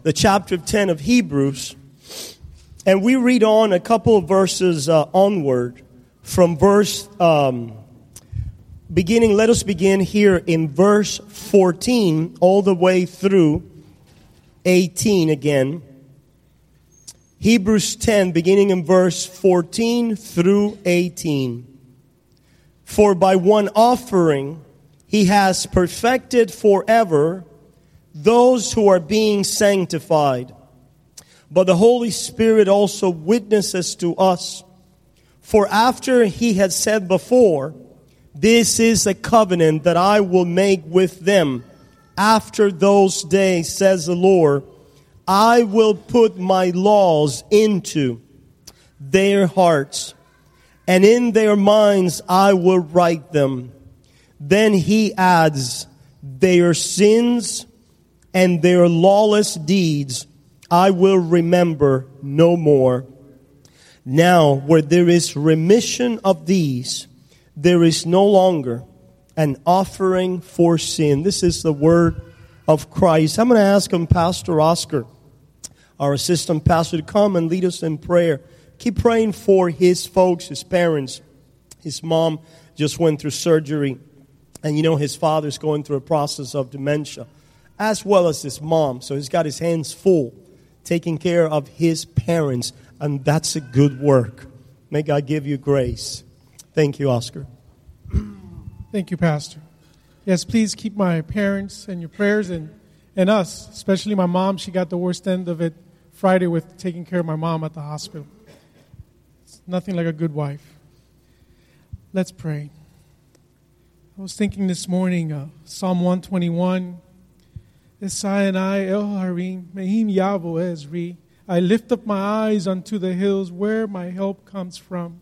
the chapter 10 of Hebrews. And we read on a couple of verses onward from verse beginning. Let us begin here in verse 14 all the way through 18 again. Hebrews 10, beginning in verse 14 through 18. For by one offering he has perfected forever those who are being sanctified. But the Holy Spirit also witnesses to us. For after he had said before, this is a covenant that I will make with them. After those days, says the Lord, I will put my laws into their hearts, and in their minds I will write them. Then he adds, their sins and their lawless deeds I will remember no more. Now, where there is remission of these, there is no longer an offering for sin. This is the word of Christ. I'm going to ask Pastor Oscar, our assistant pastor, to come and lead us in prayer. Keep praying for his folks, his parents. His mom just went through surgery. And his father's going through a process of dementia, as well as his mom. So he's got his hands full, taking care of his parents. And that's a good work. May God give you grace. Thank you, Oscar. Thank you, Pastor. Yes, please keep my parents in your prayers and us, especially my mom. She got the worst end of it Friday with taking care of my mom at the hospital. It's nothing like a good wife. Let's pray. I was thinking this morning, Psalm 121, Esayanai El Harim, Mehim Yavo Ezri. I lift up my eyes unto the hills where my help comes from.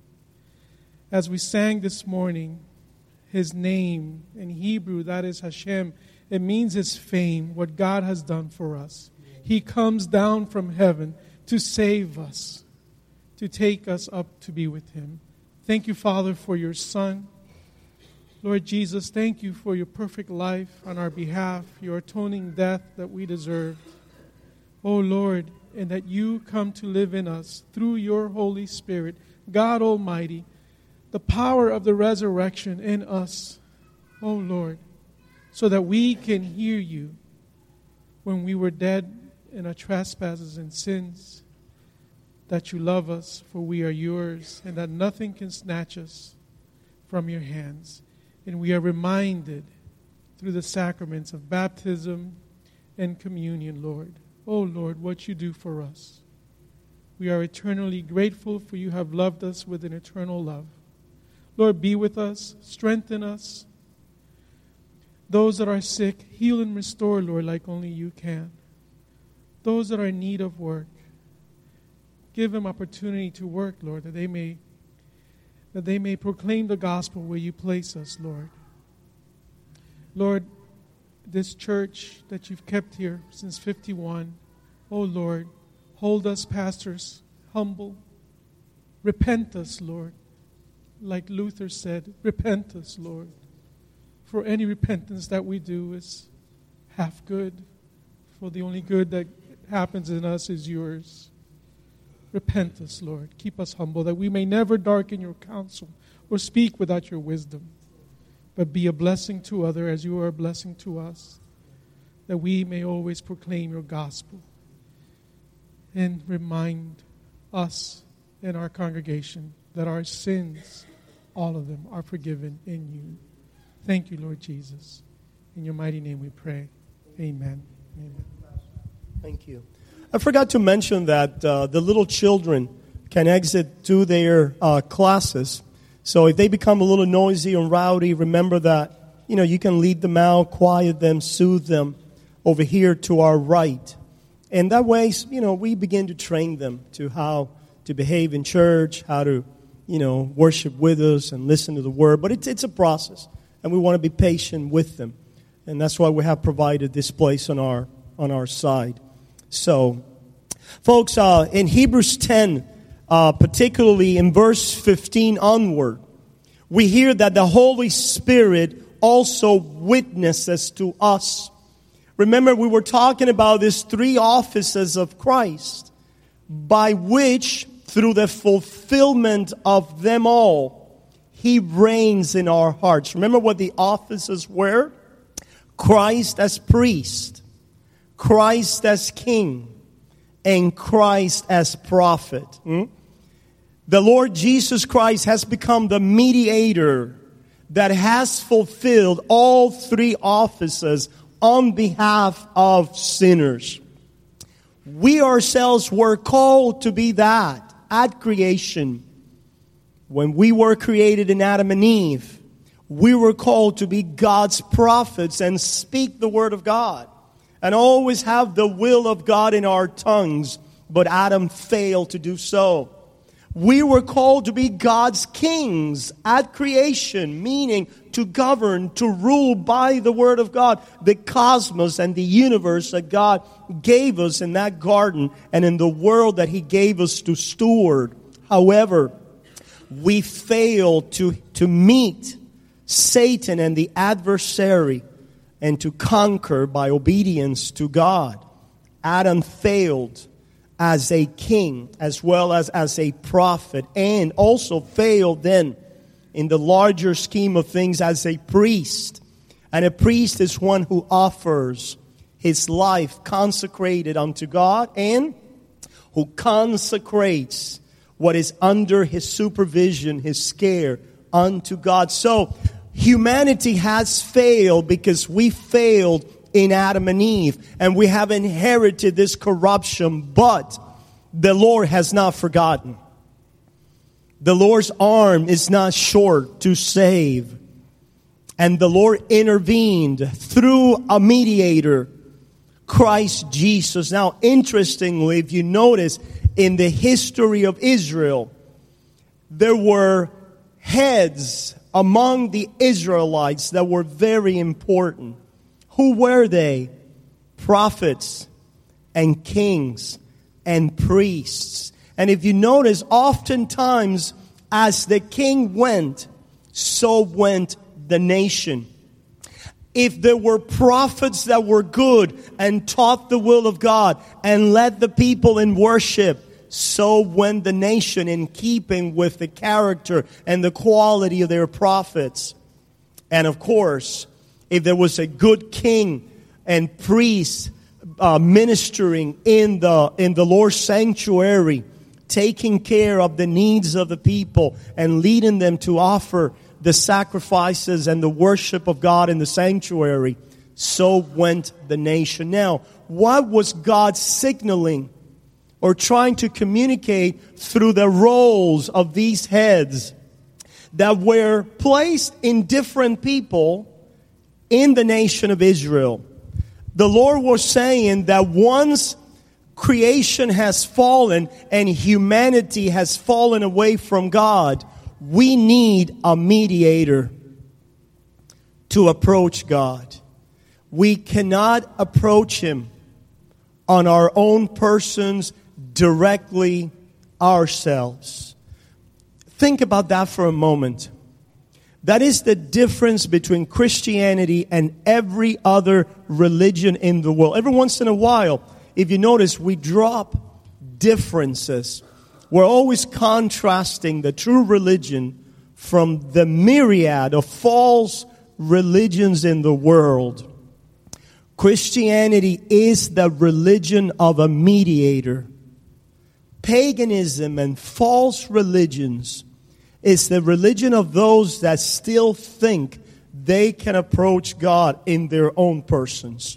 As we sang this morning, his name in Hebrew, that is Hashem, it means his fame, what God has done for us. He comes down from heaven to save us, to take us up to be with him. Thank you, Father, for your Son. Lord Jesus, thank you for your perfect life on our behalf, your atoning death that we deserved. Oh, Lord, and that you come to live in us through your Holy Spirit, God Almighty, the power of the resurrection in us, oh, Lord, so that we can hear you when we were dead in our trespasses and sins, that you love us, for we are yours, and that nothing can snatch us from your hands. And we are reminded through the sacraments of baptism and communion, Lord. Oh, Lord, what you do for us. We are eternally grateful, for you have loved us with an eternal love. Lord, be with us, strengthen us. Those that are sick, heal and restore, Lord, like only you can. Those that are in need of work, give them opportunity to work, Lord, that they may proclaim the gospel where you place us, Lord. Lord, this church that you've kept here since 51, oh Lord, hold us pastors humble. Repent us, Lord. Like Luther said, repent us, Lord. For any repentance that we do is half good. For the only good that happens in us is yours. Repent us, Lord. Keep us humble, that we may never darken your counsel or speak without your wisdom, but be a blessing to others as you are a blessing to us, that we may always proclaim your gospel and remind us and our congregation that our sins, all of them, are forgiven in you. Thank you, Lord Jesus. In your mighty name we pray. Amen. Amen. Thank you. I forgot to mention that the little children can exit to their classes. So if they become a little noisy and rowdy, remember that, you can lead them out, quiet them, soothe them over here to our right. And that way, we begin to train them to how to behave in church, how to, worship with us and listen to the word. But it's a process, and we want to be patient with them. And that's why we have provided this place on our side. So, folks, in Hebrews 10, particularly in verse 15 onward, we hear that the Holy Spirit also witnesses to us. Remember, we were talking about these three offices of Christ, by which, through the fulfillment of them all, He reigns in our hearts. Remember what the offices were? Christ as priest, Christ as king, and Christ as prophet. The Lord Jesus Christ has become the mediator that has fulfilled all three offices on behalf of sinners. We ourselves were called to be that at creation. When we were created in Adam and Eve, we were called to be God's prophets and speak the word of God and always have the will of God in our tongues. But Adam failed to do so. We were called to be God's kings at creation, meaning to govern, to rule by the word of God, the cosmos and the universe that God gave us in that garden and in the world that He gave us to steward. However, we failed to meet Satan and the adversary and to conquer by obedience to God. Adam failed as a king as well as a prophet, and also failed then in the larger scheme of things as a priest. And a priest is one who offers his life consecrated unto God and who consecrates what is under his supervision, his care, unto God. So humanity has failed because we failed in Adam and Eve, and we have inherited this corruption, but the Lord has not forgotten. The Lord's arm is not short to save. And the Lord intervened through a mediator, Christ Jesus. Now, interestingly, if you notice, in the history of Israel, there were heads among the Israelites that were very important. Who were they? Prophets and kings and priests. And if you notice, oftentimes as the king went, so went the nation. If there were prophets that were good and taught the will of God and led the people in worship, so went the nation in keeping with the character and the quality of their prophets. And of course, if there was a good king and priest ministering in the Lord's sanctuary, taking care of the needs of the people and leading them to offer the sacrifices and the worship of God in the sanctuary, so went the nation. Now, what was God signaling or trying to communicate through the roles of these heads that were placed in different people in the nation of Israel? The Lord was saying that once creation has fallen and humanity has fallen away from God, we need a mediator to approach God. We cannot approach Him on our own persons directly ourselves. Think about that for a moment. That is the difference between Christianity and every other religion in the world. Every once in a while, if you notice, we drop differences. We're always contrasting the true religion from the myriad of false religions in the world. Christianity is the religion of a mediator. Paganism and false religions is the religion of those that still think they can approach God in their own persons,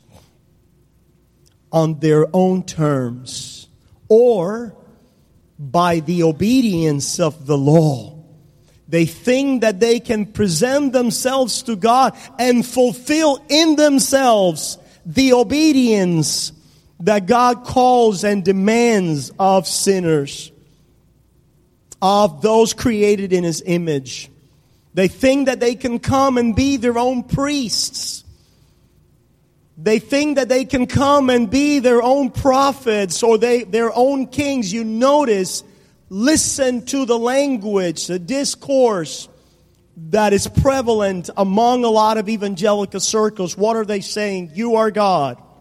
on their own terms, or by the obedience of the law. They think that they can present themselves to God and fulfill in themselves the obedience that God calls and demands of sinners, of those created in His image. They think that they can come and be their own priests. They think that they can come and be their own prophets or their own kings. You notice, listen to the language, the discourse that is prevalent among a lot of evangelical circles. What are they saying? You are God.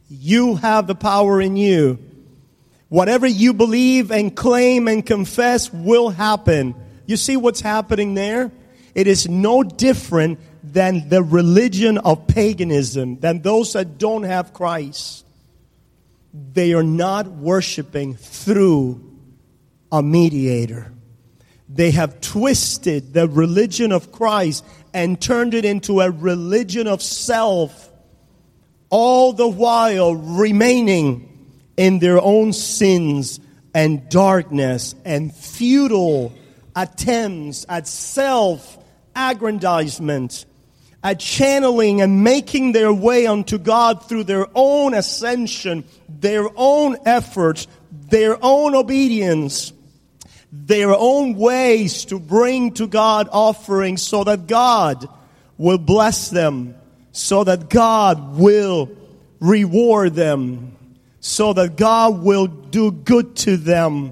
You have the power in you. Whatever you believe and claim and confess will happen. You see what's happening there? It is no different than the religion of paganism, than those that don't have Christ. They are not worshiping through a mediator. They have twisted the religion of Christ and turned it into a religion of self, all the while remaining in their own sins and darkness and futile attempts at self-aggrandizement, at channeling and making their way unto God through their own ascension, their own efforts, their own obedience, their own ways to bring to God offerings so that God will bless them, so that God will reward them, so that God will do good to them.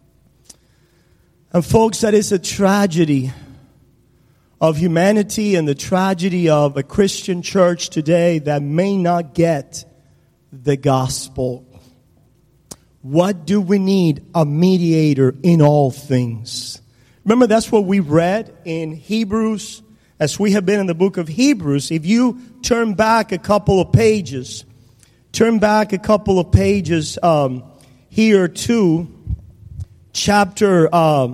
And folks, that is a tragedy of humanity and the tragedy of a Christian church today that may not get the gospel. What do we need? A mediator in all things. Remember, that's what we read in Hebrews, as we have been in the book of Hebrews. If you turn back a couple of pages, here to chapter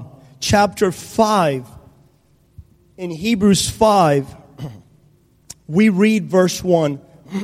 5. In Hebrews 5, we read verse 1.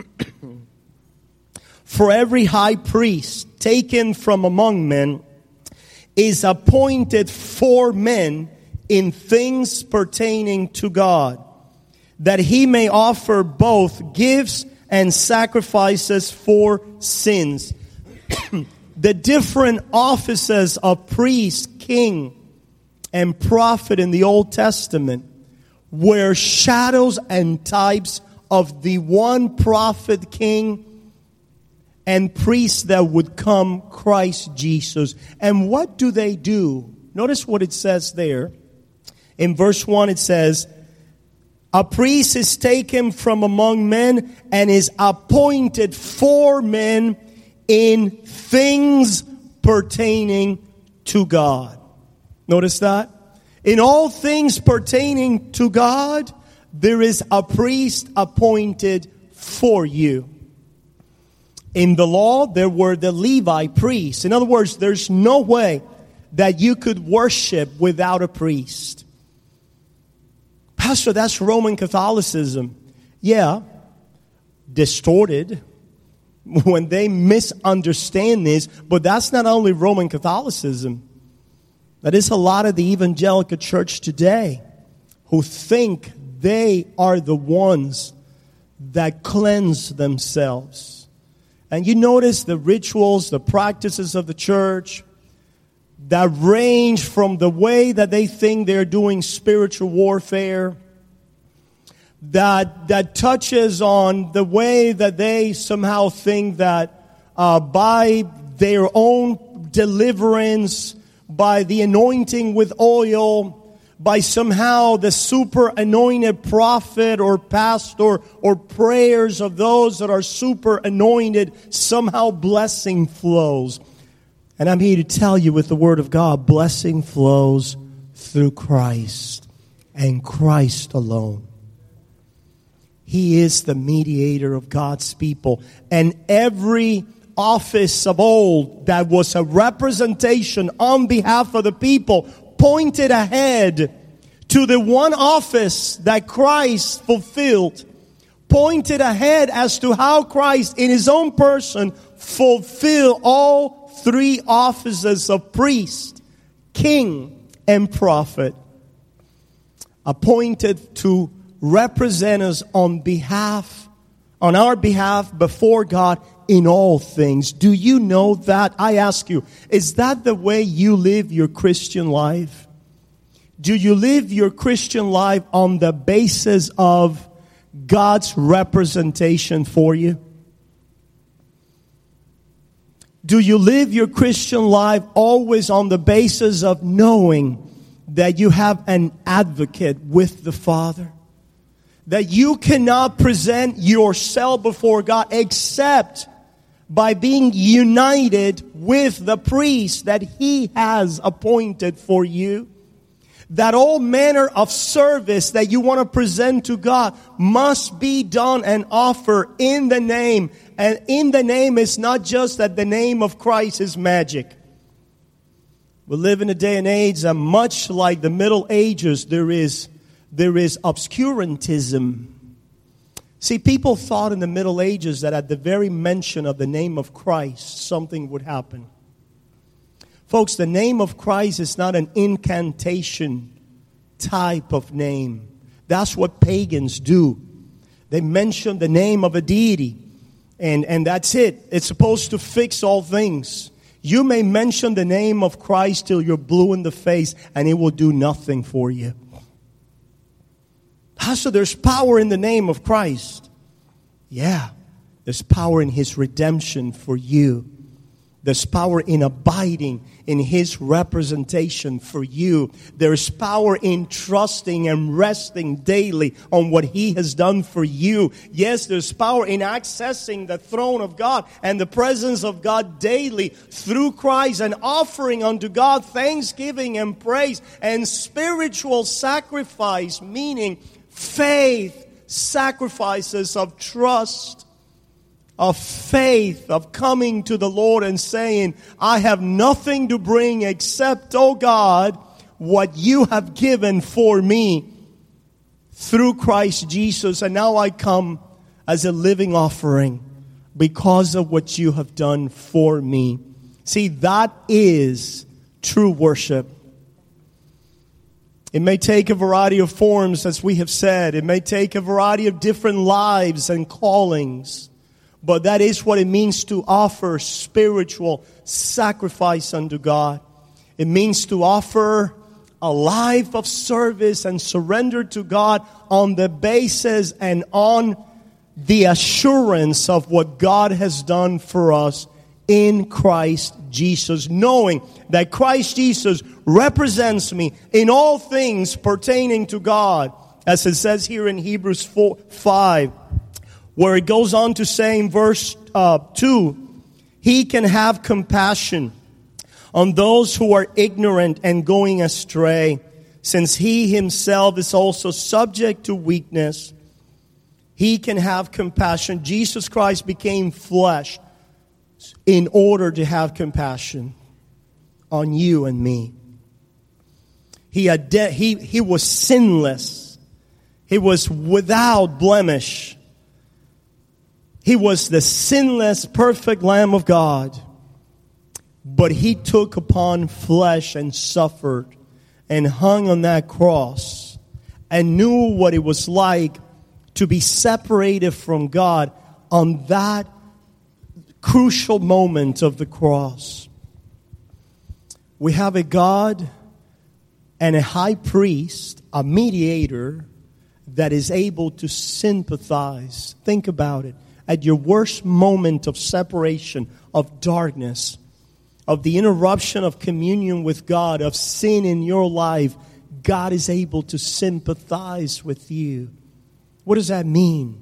For every high priest taken from among men is appointed for men in things pertaining to God, that he may offer both gifts and sacrifices for sins. The different offices of priest, king, and prophet in the Old Testament were shadows and types of the one prophet, king, and priest that would come, Christ Jesus. And what do they do? Notice what it says there. In verse 1 it says, a priest is taken from among men and is appointed for men in things pertaining to God. Notice that? In all things pertaining to God, there is a priest appointed for you. In the law, there were the Levi priests. In other words, there's no way that you could worship without a priest. Pastor, that's Roman Catholicism. Yeah, distorted when they misunderstand this, but that's not only Roman Catholicism. That is a lot of the evangelical church today who think they are the ones that cleanse themselves. And you notice the rituals, the practices of the church that range from the way that they think they're doing spiritual warfare, that touches on the way that they somehow think that by their own deliverance, by the anointing with oil, by somehow the super anointed prophet or pastor or prayers of those that are super anointed, somehow blessing flows. And I'm here to tell you with the word of God, blessing flows through Christ and Christ alone. He is the mediator of God's people. And every office of old that was a representation on behalf of the people pointed ahead to the one office that Christ fulfilled, pointed ahead as to how Christ in his own person fulfilled all three offices of priest, king, and prophet, appointed to represent us on our behalf before God in all things. Do you know that? I ask you, is that the way you live your Christian life? Do you live your Christian life on the basis of God's representation for you? Do you live your Christian life always on the basis of knowing that you have an advocate with the Father? That you cannot present yourself before God except by being united with the priest that He has appointed for you. That all manner of service that you want to present to God must be done and offered in the name. And in the name is not just that the name of Christ is magic. We live in a day and age that much like the Middle Ages, there is obscurantism. See, people thought in the Middle Ages that at the very mention of the name of Christ, something would happen. Folks, the name of Christ is not an incantation type of name. That's what pagans do. They mention the name of a deity, and that's it. It's supposed to fix all things. You may mention the name of Christ till you're blue in the face, and it will do nothing for you. So there's power in the name of Christ. Yeah, there's power in His redemption for you. There's power in abiding in His representation for you. There's power in trusting and resting daily on what He has done for you. Yes, there's power in accessing the throne of God and the presence of God daily through Christ and offering unto God thanksgiving and praise and spiritual sacrifice, meaning faith sacrifices of trust, of faith, of coming to the Lord and saying, I have nothing to bring except, oh God, what you have given for me through Christ Jesus. And now I come as a living offering because of what you have done for me. See, that is true worship. It may take a variety of forms, as we have said. It may take a variety of different lives and callings. But that is what it means to offer spiritual sacrifice unto God. It means to offer a life of service and surrender to God on the basis and on the assurance of what God has done for us in Christ Jesus, knowing that Christ Jesus represents me in all things pertaining to God, as it says here in Hebrews 5, where it goes on to say in verse 2, He can have compassion on those who are ignorant and going astray, since He Himself is also subject to weakness. He can have compassion. Jesus Christ became flesh in order to have compassion on you and me. He was sinless. He was without blemish. He was the sinless, perfect Lamb of God. But He took upon flesh and suffered and hung on that cross and knew what it was like to be separated from God on that crucial moment of the cross. We have a God and a high priest, a mediator that is able to sympathize. Think about it. At your worst moment of separation, of darkness, of the interruption of communion with God, of sin in your life, God is able to sympathize with you. What does that mean?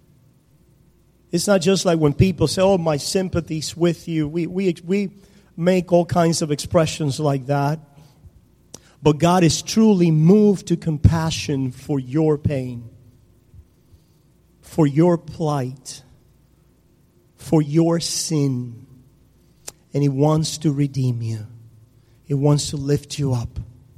It's not just like when people say, oh, my sympathy's with you. We make all kinds of expressions like that. But God is truly moved to compassion for your pain, for your plight, for your sin. And He wants to redeem you. He wants to lift you up.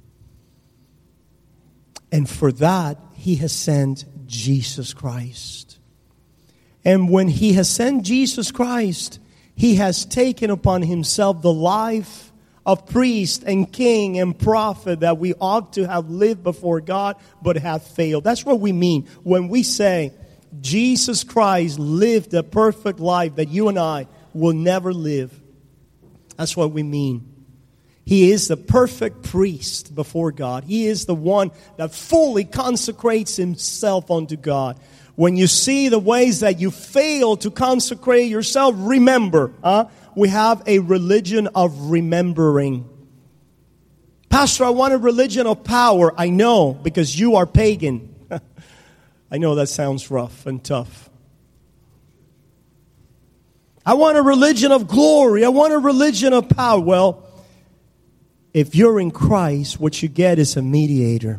And for that, He has sent Jesus Christ. And when He has sent Jesus Christ, He has taken upon Himself the life of priest and king and prophet that we ought to have lived before God but have failed. That's what we mean when we say Jesus Christ lived a perfect life that you and I will never live. That's what we mean. He is the perfect priest before God. He is the one that fully consecrates Himself unto God. When you see the ways that you fail to consecrate yourself, remember, we have a religion of remembering. Pastor, I want a religion of power. I know, because you are pagan. I know that sounds rough and tough. I want a religion of glory. I want a religion of power. Well, if you're in Christ, what you get is a mediator.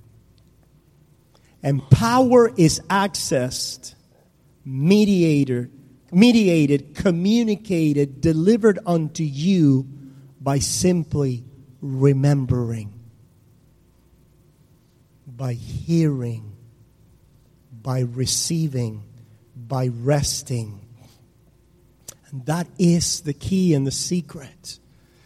And power is accessed, mediated, communicated, delivered unto you by simply remembering, by hearing, by receiving, by resting. And that is the key and the secret.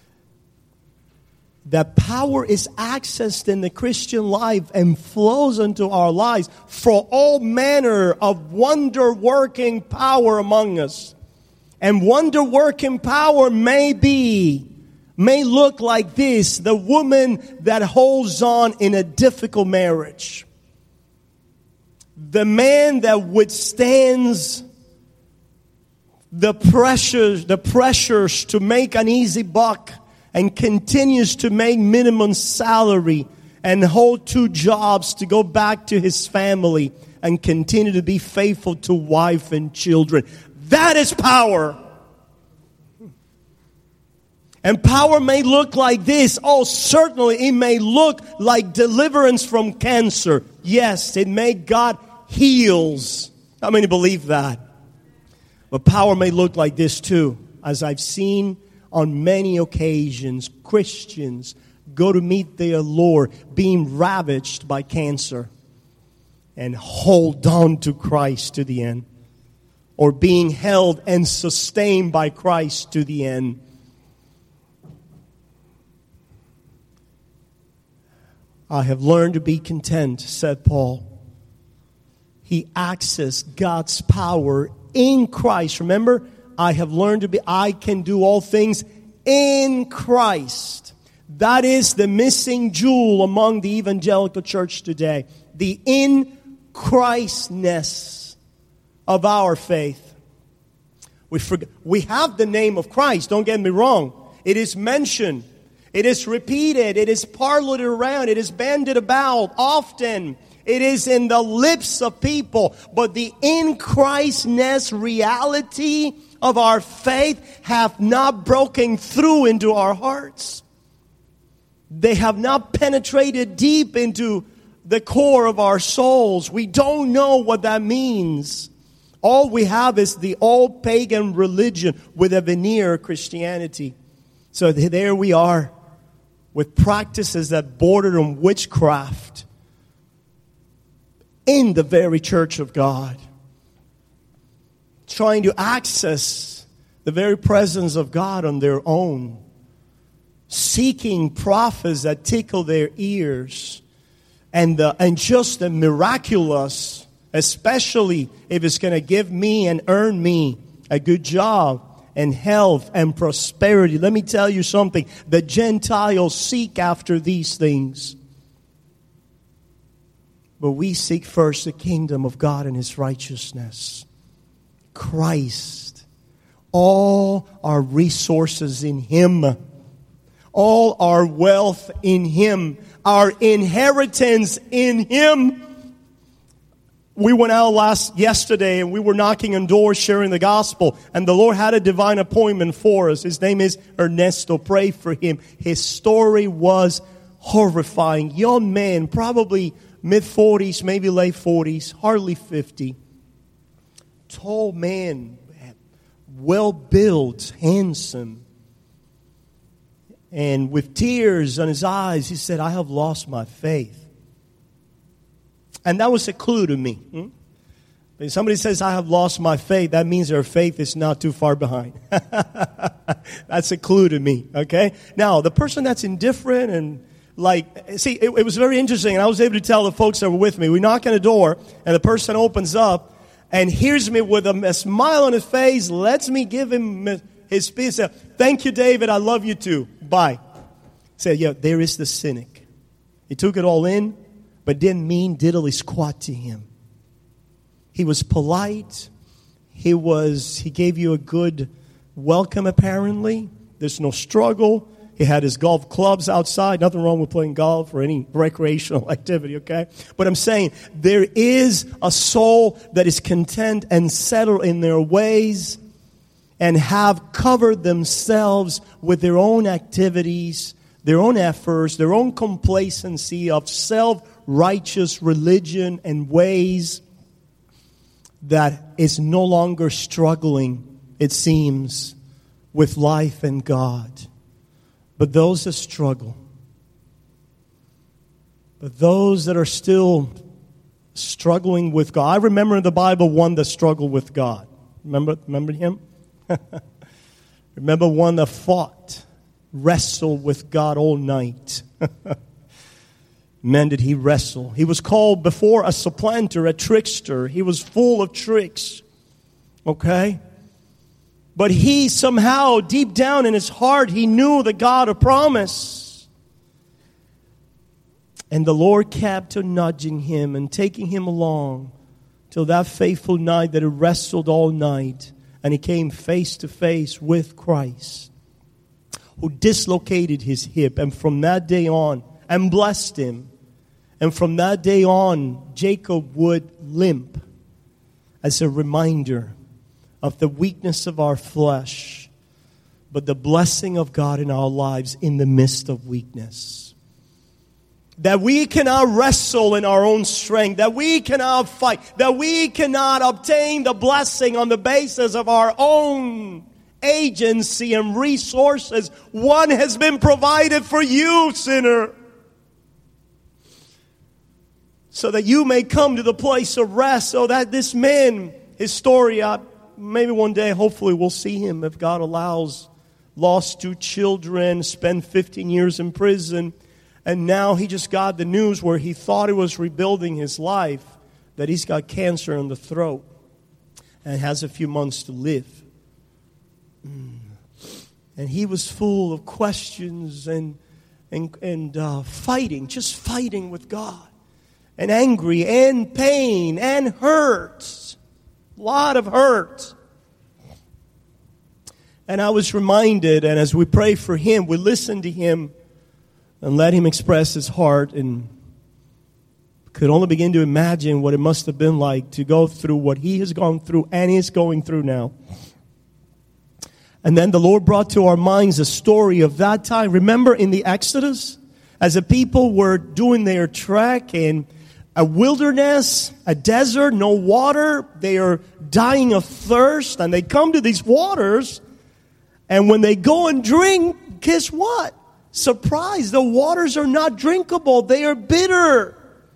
That power is accessed in the Christian life and flows into our lives for all manner of wonder-working power among us. And wonder-working power may look like this: the woman that holds on in a difficult marriage, the man that withstands the pressures to make an easy buck and continues to make minimum salary and hold 2 jobs to go back to his family and continue to be faithful to wife and children. That is power. And power may look like this. Oh, certainly it may look like deliverance from cancer. Yes, it may. God heals. How many believe that? But power may look like this too. As I've seen on many occasions, Christians go to meet their Lord being ravaged by cancer and hold on to Christ to the end. Or being held and sustained by Christ to the end. I have learned to be content, said Paul. He accessed God's power in Christ. Remember, I have learned I can do all things in Christ. That is the missing jewel among the evangelical church today. The in Christness of our faith. We have the name of Christ, don't get me wrong. It is mentioned. It is repeated. It is parlored around. It is bandied about often. It is in the lips of people. But the in Christness reality of our faith have not broken through into our hearts. They have not penetrated deep into the core of our souls. We don't know what that means. All we have is the old pagan religion with a veneer of Christianity. So there we are with practices that border on witchcraft in the very church of God, trying to access the very presence of God on their own, seeking prophets that tickle their ears, and just the miraculous, especially if it's going to give me and earn me a good job and health and prosperity. Let me tell you something. The Gentiles seek after these things. But we seek first the kingdom of God and His righteousness. Christ. All our resources in Him. All our wealth in Him. Our inheritance in Him. We went out yesterday and we were knocking on doors sharing the gospel. And the Lord had a divine appointment for us. His name is Ernesto. Pray for him. His story was horrifying. Young man, probably mid-40s, maybe late 40s, hardly 50. Tall man, well-built, handsome. And with tears on his eyes, he said, I have lost my faith. And that was a clue to me. When somebody says, I have lost my faith, that means their faith is not too far behind. That's a clue to me, okay? Now, the person that's indifferent and it was very interesting. And I was able to tell the folks that were with me. We knock on the door, and the person opens up and hears me with a smile on his face, lets me give him his speech. Said, thank you, David. I love you too. Bye. Said, yeah, there is the cynic. He took it all in, but didn't mean diddly squat to him. He was polite. He gave you a good welcome, apparently. There's no struggle. He had his golf clubs outside. Nothing wrong with playing golf or any recreational activity, okay? But I'm saying there is a soul that is content and settled in their ways. and have covered themselves with their own activities, their own efforts, their own complacency of self-righteous religion and ways that is no longer struggling, it seems, with life and God. But those that struggle, but those that are still struggling with God. I remember in the Bible one that struggled with God. Remember him? Remember one that fought, wrestled with God all night. Man, did he wrestle. He was called before a supplanter, a trickster. He was full of tricks. Okay? But he somehow, deep down in his heart, he knew the God of promise. And the Lord kept on nudging him and taking him along till that fateful night that he wrestled all night. And he came face to face with Christ, who dislocated his hip. And from that day on, and blessed him. And from that day on, Jacob would limp as a reminder of the weakness of our flesh, but the blessing of God in our lives in the midst of weakness. That we cannot wrestle in our own strength, that we cannot fight, that we cannot obtain the blessing on the basis of our own agency and resources. One has been provided for you, sinner, so that you may come to the place of rest, so that this man, his story, maybe one day, hopefully we'll see him if God allows, lost 2 children, spent 15 years in prison, and now he just got the news where he thought he was rebuilding his life, that he's got cancer in the throat and has a few months to live. And he was full of questions and fighting, just fighting with God. And angry and pain and hurt. A lot of hurt. And I was reminded, and as we pray for him, we listen to him and let him express his heart, and could only begin to imagine what it must have been like to go through what he has gone through and is going through now. And then the Lord brought to our minds a story of that time. Remember in the Exodus, as the people were doing their trek in a wilderness, a desert, no water, they are dying of thirst, and they come to these waters, and when they go and drink, guess what? Surprise, the waters are not drinkable, they are bitter.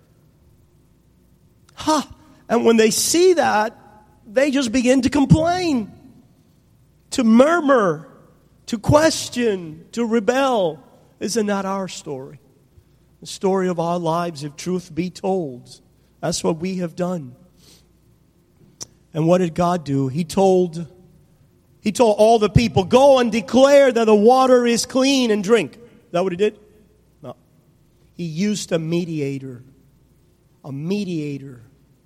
And when they see that, they just begin to complain, to murmur, to question, to rebel. Isn't that our story? The story of our lives, if truth be told. That's what we have done. And what did God do? He told all the people, go and declare that the water is clean and drink. Is that what he did? No. He used a mediator. A mediator.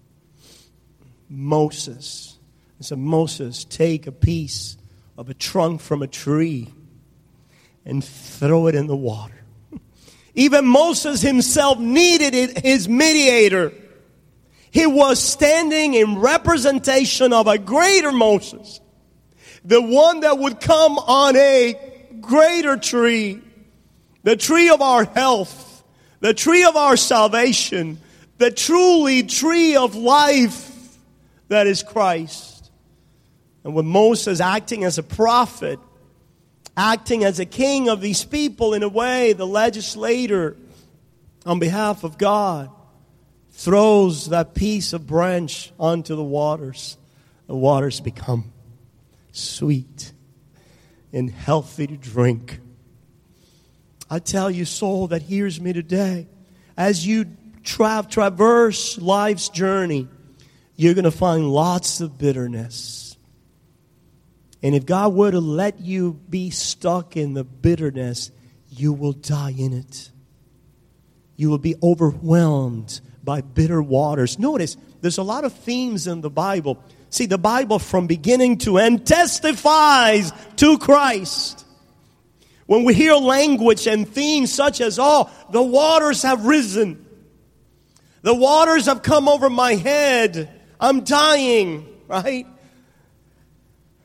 Moses. He said, Moses, take a piece of a trunk from a tree and throw it in the water. Even Moses himself needed his mediator. He was standing in representation of a greater Moses. The one that would come on a greater tree. The tree of our health. The tree of our salvation. The truly tree of life that is Christ. And when Moses, acting as a prophet, acting as a king of these people in a way, the legislator on behalf of God throws that piece of branch onto the waters become sweet and healthy to drink. I tell you, soul that hears me today, as you traverse life's journey, you're going to find lots of bitterness. And if God were to let you be stuck in the bitterness, you will die in it. You will be overwhelmed by bitter waters. Notice, there's a lot of themes in the Bible. See, the Bible from beginning to end testifies to Christ. When we hear language and themes such as, the waters have risen. The waters have come over my head. I'm dying, right?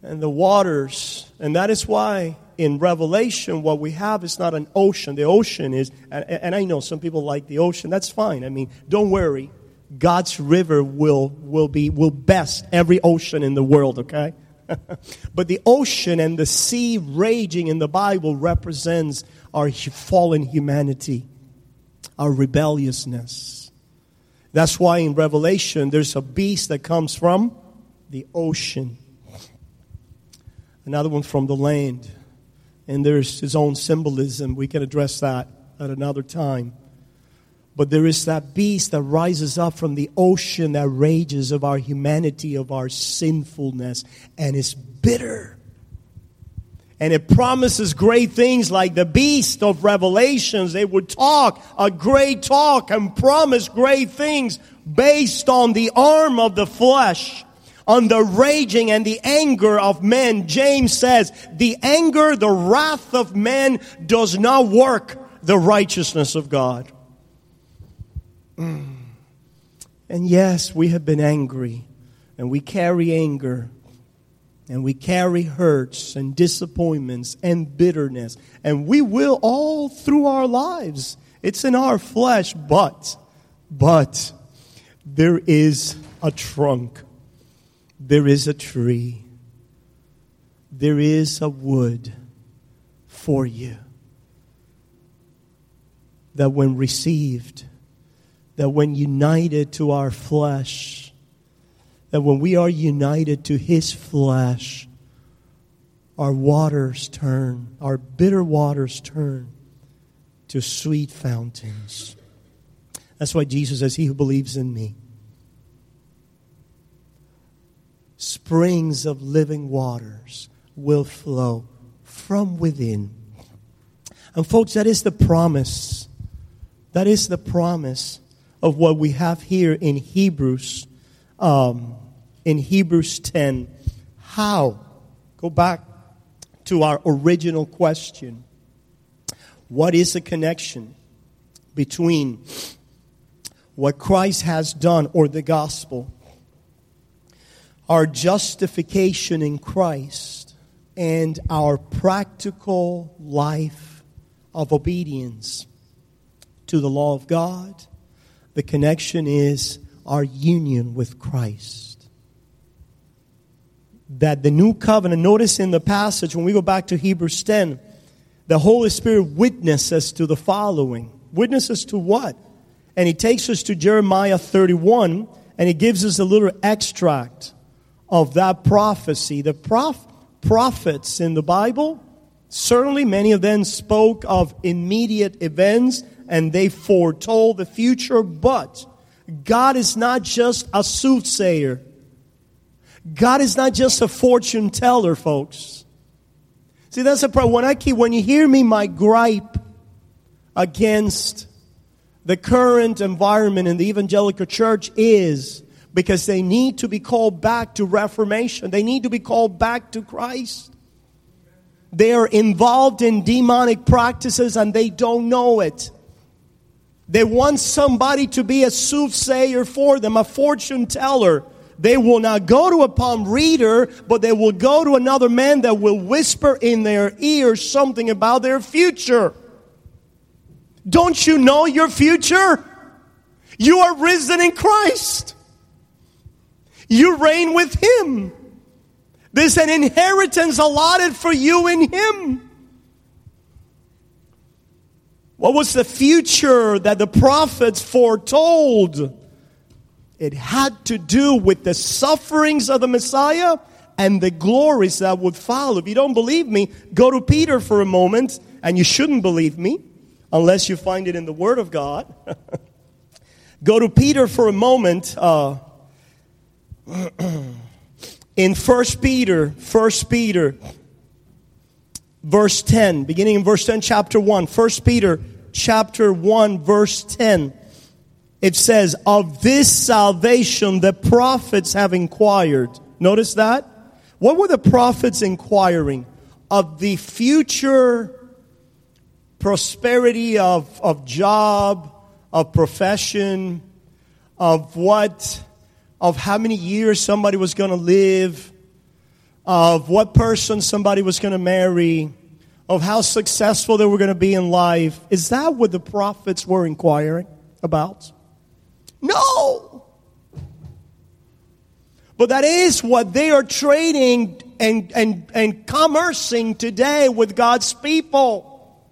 and the waters. And that is why in Revelation what we have is not an ocean. The ocean is, and I know some people like the ocean. That's fine. I mean, don't worry. God's river will best every ocean in the world, okay? But the ocean and the sea raging in the Bible represents our fallen humanity, our rebelliousness. That's why in Revelation there's a beast that comes from the ocean. Another one from the land. And there's his own symbolism. We can address that at another time. But there is that beast that rises up from the ocean that rages of our humanity, of our sinfulness, and is bitter. And it promises great things like the beast of Revelations. They would talk a great talk and promise great things based on the arm of the flesh, on the raging and the anger of men. James says, the anger, the wrath of men does not work the righteousness of God. And yes, we have been angry, and we carry anger, and we carry hurts and disappointments and bitterness, and we will all through our lives. It's in our flesh, but there is a trunk, there is a tree, there is a wood for you that when received, that when united to our flesh, that when we are united to His flesh, our waters turn, our bitter waters turn to sweet fountains. That's why Jesus says, he who believes in me, springs of living waters will flow from within. And folks, that is the promise. That is the promise of what we have here in Hebrews 10. How? Go back to our original question. What is the connection between what Christ has done, or the gospel, our justification in Christ, and our practical life of obedience to the law of God? The connection is our union with Christ. That the new covenant, notice in the passage, when we go back to Hebrews 10, the Holy Spirit witnesses to the following. Witnesses to what? And He takes us to Jeremiah 31, and He gives us a little extract of that prophecy. The prophets in the Bible, certainly many of them spoke of immediate events, and they foretold the future, but God is not just a soothsayer. God is not just a fortune teller, folks. See, that's the problem. When you hear me, my gripe against the current environment in the evangelical church is because they need to be called back to Reformation. They need to be called back to Christ. They are involved in demonic practices and they don't know it. They want somebody to be a soothsayer for them, a fortune teller. They will not go to a palm reader, but they will go to another man that will whisper in their ear something about their future. Don't you know your future? You are risen in Christ. You reign with Him. There's an inheritance allotted for you in Him. What was the future that the prophets foretold? It had to do with the sufferings of the Messiah and the glories that would follow. If you don't believe me, go to Peter for a moment, and you shouldn't believe me unless you find it in the Word of God. Go to Peter for a moment. In 1 Peter, verse 10, beginning in verse 10, chapter 1. 1 Peter, chapter 1, verse 10. It says, of this salvation the prophets have inquired. Notice that? What were the prophets inquiring? Of the future prosperity of job, of profession, of how many years somebody was going to live, of what person somebody was going to marry, of how successful they were going to be in life. Is that what the prophets were inquiring about? No! But that is what they are trading and commercing today with God's people.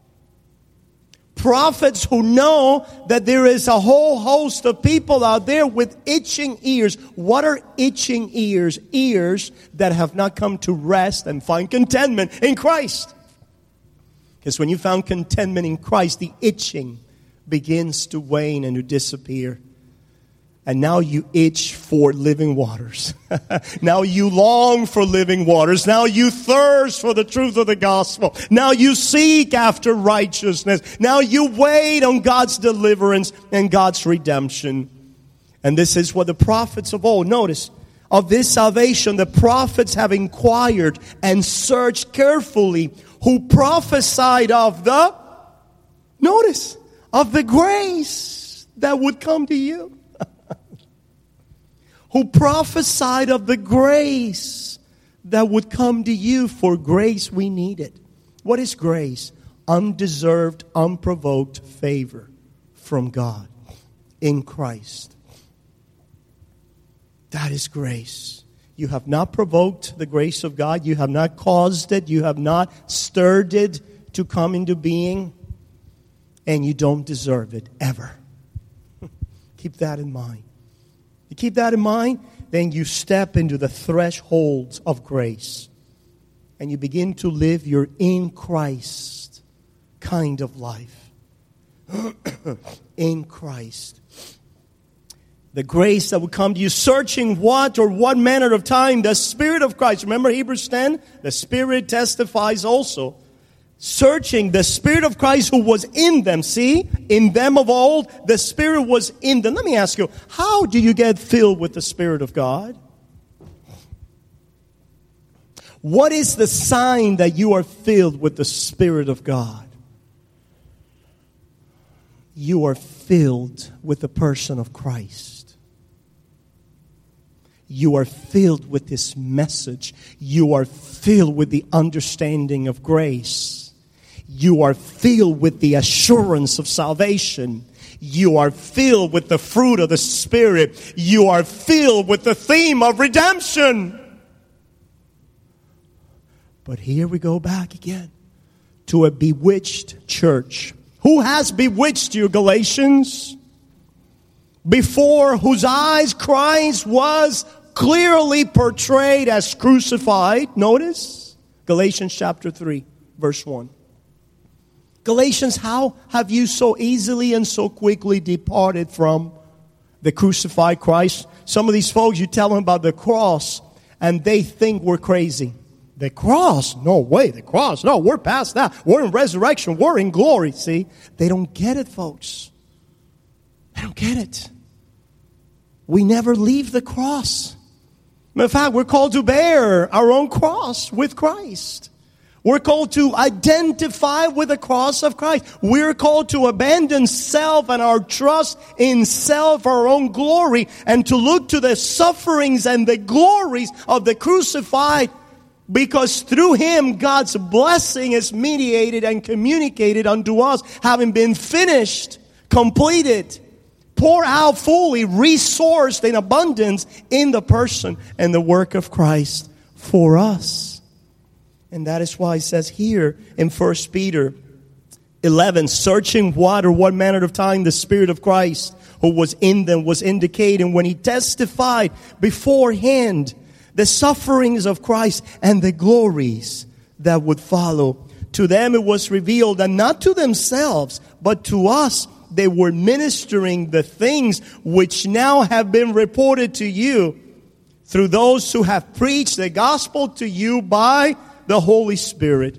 Prophets who know that there is a whole host of people out there with itching ears. What are itching ears? Ears that have not come to rest and find contentment in Christ. Because when you found contentment in Christ, the itching begins to wane and to disappear. And now you itch for living waters. Now you long for living waters. Now you thirst for the truth of the gospel. Now you seek after righteousness. Now you wait on God's deliverance and God's redemption. And this is what the prophets of old, notice, of this salvation, the prophets have inquired and searched carefully, who prophesied of the, notice, of the grace that would come to you. Who prophesied of the grace that would come to you. For grace we need it. What is grace? Undeserved, unprovoked favor from God in Christ. That is grace. You have not provoked the grace of God. You have not caused it. You have not stirred it to come into being. And you don't deserve it ever. Keep that in mind. You keep that in mind, then you step into the thresholds of grace. And you begin to live your in Christ kind of life. In Christ. The grace that will come to you, searching what or what manner of time? The Spirit of Christ. Remember Hebrews 10? The Spirit testifies also. Searching the Spirit of Christ who was in them. See, in them of old, the Spirit was in them. Let me ask you, how do you get filled with the Spirit of God? What is the sign that you are filled with the Spirit of God? You are filled with the person of Christ. You are filled with this message. You are filled with the understanding of grace. You are filled with the assurance of salvation. You are filled with the fruit of the Spirit. You are filled with the theme of redemption. But here we go back again to a bewitched church. Who has bewitched you, Galatians? Before whose eyes Christ was clearly portrayed as crucified. Notice, Galatians chapter 3, verse 1. Galatians, how have you so easily and so quickly departed from the crucified Christ? Some of these folks, you tell them about the cross, and they think we're crazy. The cross? No way, the cross. No, we're past that. We're in resurrection. We're in glory. See, they don't get it, folks. They don't get it. We never leave the cross. In fact, we're called to bear our own cross with Christ. We're called to identify with the cross of Christ. We're called to abandon self and our trust in self, our own glory, and to look to the sufferings and the glories of the crucified, because through Him, God's blessing is mediated and communicated unto us, having been finished, completed, poured out fully, resourced in abundance in the person and the work of Christ for us. And that is why it says here in 1 Peter 11, searching what or what manner of time the Spirit of Christ who was in them was indicating when He testified beforehand the sufferings of Christ and the glories that would follow. To them it was revealed that not to themselves, but to us they were ministering the things which now have been reported to you through those who have preached the gospel to you by the Holy Spirit.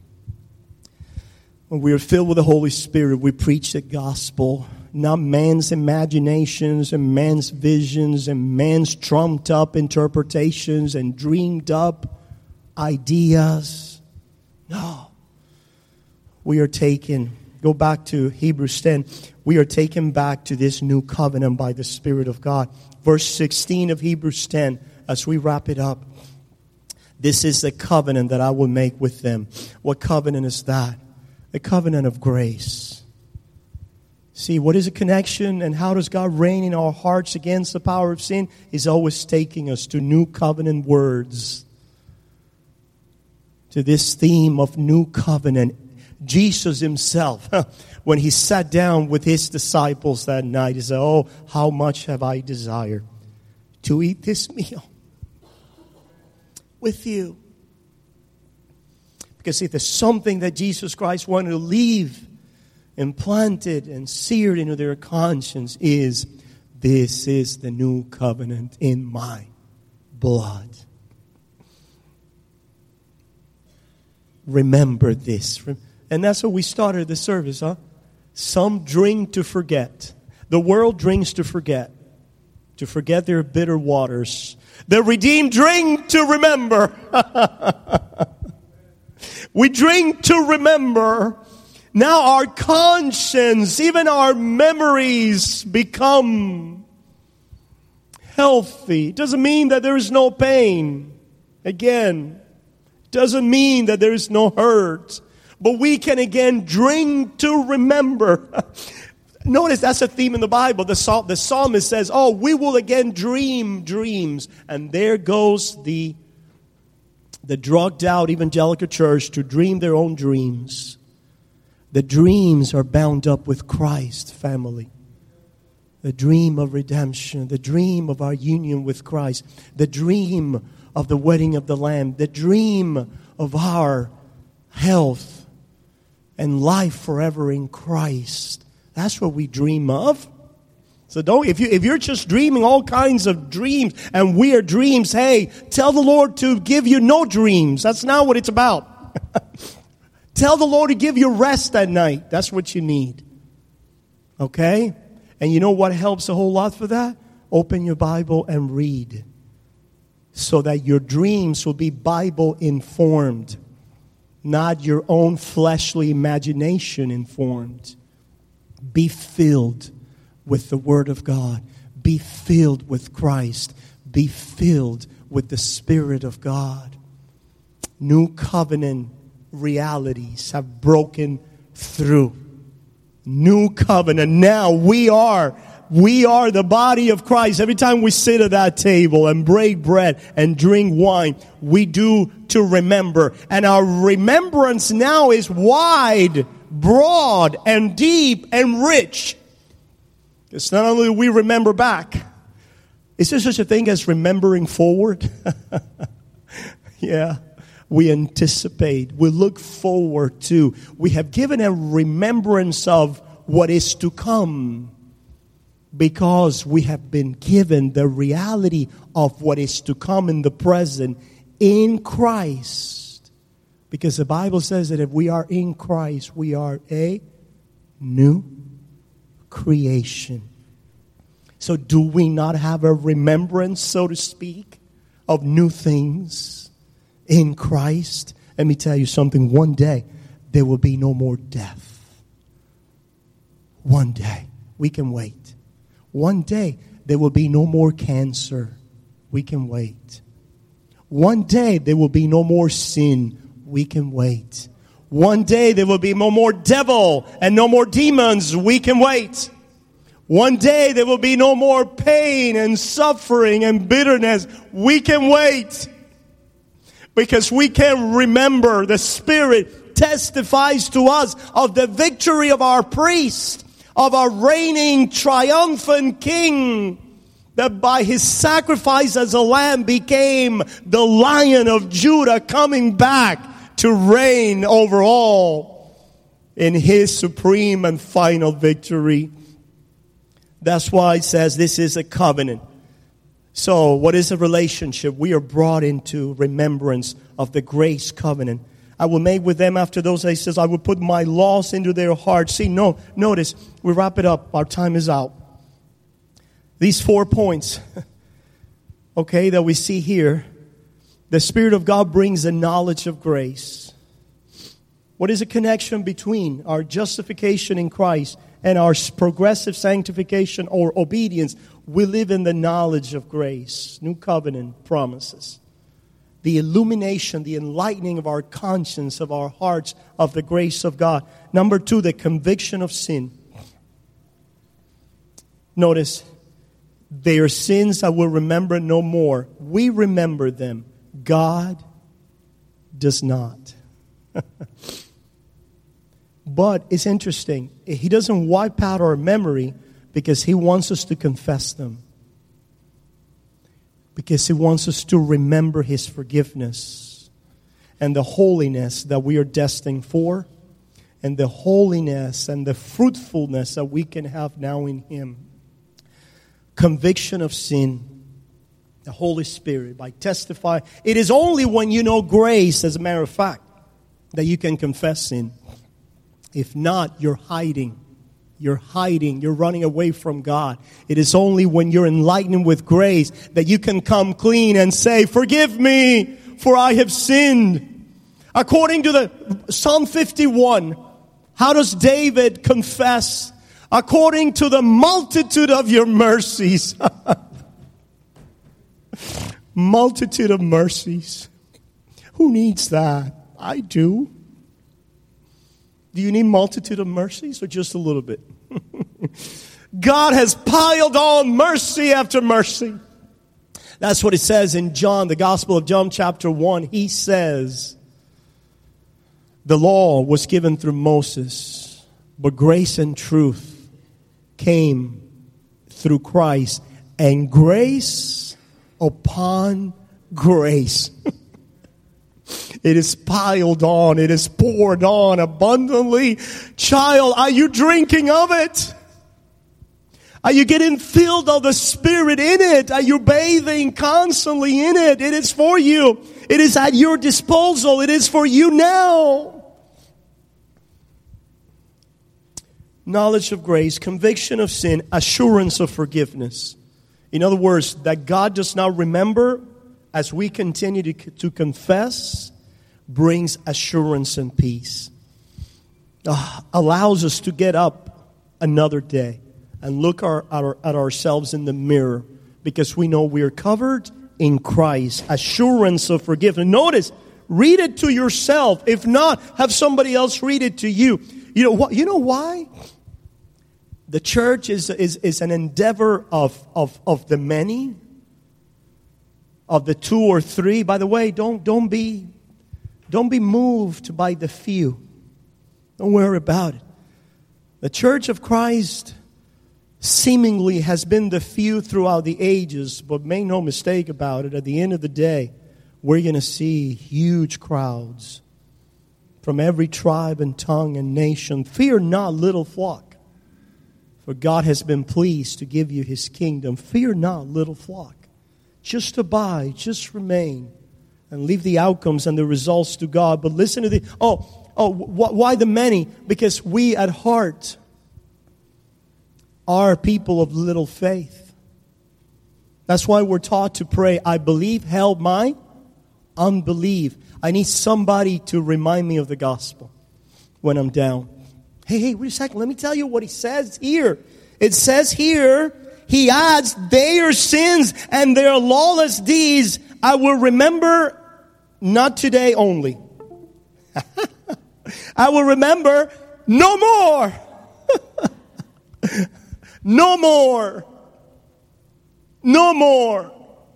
When we are filled with the Holy Spirit, we preach the gospel, not man's imaginations and man's visions and man's trumped up interpretations and dreamed up ideas. No. We are taken, go back to Hebrews 10, we are taken back to this new covenant by the Spirit of God. Verse 16 of Hebrews 10, as we wrap it up. This is the covenant that I will make with them. What covenant is that? A covenant of grace. See, what is a connection and how does God reign in our hearts against the power of sin? He's always taking us to new covenant words. To this theme of new covenant. Jesus himself, when he sat down with his disciples that night, he said, oh, how much have I desired to eat this meal with you. Because if there's something that Jesus Christ wanted to leave implanted and seared into their conscience is, this is the new covenant in my blood. Remember this. And that's what we started the service, huh? Some drink to forget. The world drinks to forget their bitter waters. The redeemed drink to remember. We drink to remember. Now our conscience, even our memories become healthy. It doesn't mean that there is no pain. Again, it doesn't mean that there is no hurt. But we can again drink to remember. Notice that's a theme in the Bible. The psalmist says, oh, we will again dream dreams. And there goes the drugged out evangelical church to dream their own dreams. The dreams are bound up with Christ, family. The dream of redemption, the dream of our union with Christ, the dream of the wedding of the Lamb, the dream of our health and life forever in Christ. That's what we dream of. So if you're just dreaming all kinds of dreams and weird dreams, hey, tell the Lord to give you no dreams. That's not what it's about. Tell the Lord to give you rest at night. That's what you need. Okay? And you know what helps a whole lot for that? Open your Bible and read. So that your dreams will be Bible informed. Not your own fleshly imagination informed. Be filled with the Word of God. Be filled with Christ. Be filled with the Spirit of God. New covenant realities have broken through. New covenant. Now we are the body of Christ. Every time we sit at that table and break bread and drink wine, we do to remember. And our remembrance now is wide, broad, and deep, and rich. It's not only we remember back. Is there such a thing as remembering forward? Yeah. We anticipate. We look forward to. We have given a remembrance of what is to come. Because we have been given the reality of what is to come in the present in Christ. Because the Bible says that if we are in Christ, we are a new creation. So do we not have a remembrance, so to speak, of new things in Christ? Let me tell you something. One day, there will be no more death. One day. We can wait. One day, there will be no more cancer. We can wait. One day, there will be no more sin. We can wait. One day, there will be no more devil and no more demons. We can wait. One day, there will be no more pain and suffering and bitterness. We can wait. Because we can remember the Spirit testifies to us of the victory of our priest, of our reigning triumphant King, that by his sacrifice as a lamb became the Lion of Judah, coming back to reign over all in his supreme and final victory. That's why it says this is a covenant. So what is a relationship? We are brought into remembrance of the grace covenant. I will make with them after those days, says, I will put my laws into their hearts. See, notice, we wrap it up. Our time is out. These 4 points, okay, that we see here. The Spirit of God brings the knowledge of grace. What is a connection between our justification in Christ and our progressive sanctification or obedience? We live in the knowledge of grace. New covenant promises. the illumination, the enlightening of our conscience, of our hearts, of the grace of God. Number 2, the conviction of sin. Notice, their sins I will remember no more. We remember them. God does not. But it's interesting. He doesn't wipe out our memory because He wants us to confess them. Because He wants us to remember His forgiveness and the holiness that we are destined for, and the holiness and the fruitfulness that we can have now in Him. Conviction of sin, the Holy Spirit, by testifying. It is only when you know grace, as a matter of fact, that you can confess sin. If not, you're hiding. You're hiding. You're running away from God. It is only when you're enlightened with grace that you can come clean and say, forgive me, for I have sinned. According to the Psalm 51, how does David confess? According to the multitude of your mercies. Multitude of mercies. Who needs that? I do. Do you need multitude of mercies or just a little bit? God has piled on mercy after mercy. That's what it says in John, the Gospel of John chapter 1. He says, the law was given through Moses, but grace and truth came through Christ, and grace upon grace. It is piled on. It is poured on abundantly. Child, are you drinking of it? Are you getting filled of the Spirit in it? Are you bathing constantly in it? It is for you. It is at your disposal. It is for you now. Knowledge of grace, conviction of sin, assurance of forgiveness. In other words, that God does not remember as we continue to confess, brings assurance and peace. Allows us to get up another day and look at ourselves in the mirror, because we know we are covered in Christ. Assurance of forgiveness. Notice, read it to yourself. If not, have somebody else read it to you. You know what? You know why? The church is an endeavor of the many, of the 2 or 3. By the way, don't be moved by the few. Don't worry about it. The Church of Christ seemingly has been the few throughout the ages, but make no mistake about it, at the end of the day, we're going to see huge crowds from every tribe and tongue and nation. Fear not, little flock. For God has been pleased to give you His kingdom. Fear not, little flock. Just abide, just remain, and leave the outcomes and the results to God. But listen to why the many? Because we at heart are people of little faith. That's why we're taught to pray, I believe, help my unbelief. I need somebody to remind me of the gospel when I'm down. Hey, wait a second. Let me tell you what he says here. It says here, he adds, their sins and their lawless deeds I will remember not today only. I will remember no more. No more. No more.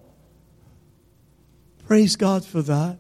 Praise God for that.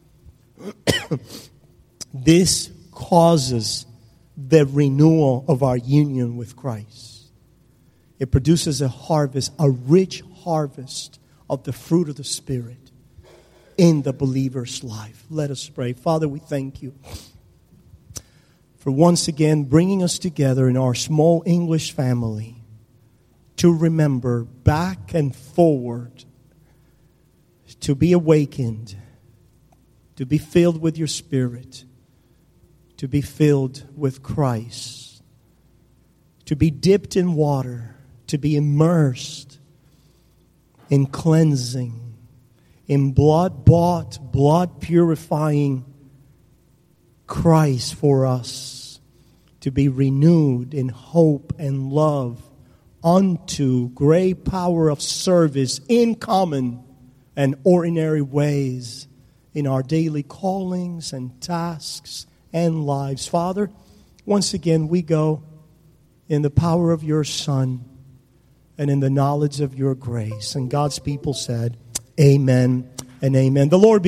This causes the renewal of our union with Christ. It produces a harvest, a rich harvest of the fruit of the Spirit in the believer's life. Let us pray. Father, we thank you for once again bringing us together in our small English family to remember back and forward, to be awakened, to be filled with your Spirit, to be filled with Christ, to be dipped in water, to be immersed in cleansing, in blood-bought, blood-purifying Christ for us, to be renewed in hope and love unto great power of service in common and ordinary ways in our daily callings and tasks and lives. Father, once again we go in the power of your Son and in the knowledge of your grace. And God's people said, amen and amen. The Lord be